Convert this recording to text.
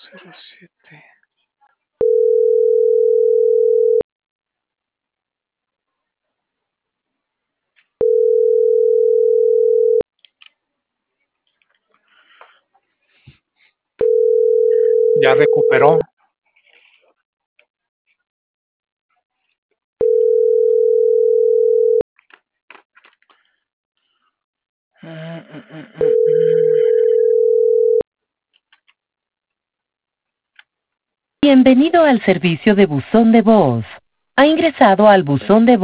07. Ya recuperó. Bienvenido al servicio de buzón de voz. Ha ingresado al buzón de voz